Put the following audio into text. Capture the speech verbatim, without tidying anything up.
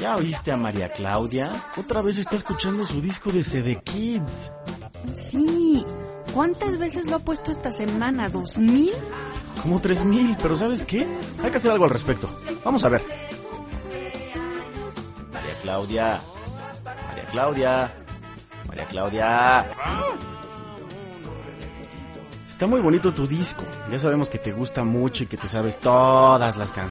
¿Ya oíste a María Claudia? Otra vez está escuchando su disco de C D Kids. Sí. ¿Cuántas veces lo ha puesto esta semana? ¿Dos mil? Como tres mil, pero ¿sabes qué? Hay que hacer algo al respecto. Vamos a ver. María Claudia. María Claudia. María Claudia. Está muy bonito tu disco. Ya sabemos que te gusta mucho y que te sabes todas las canciones.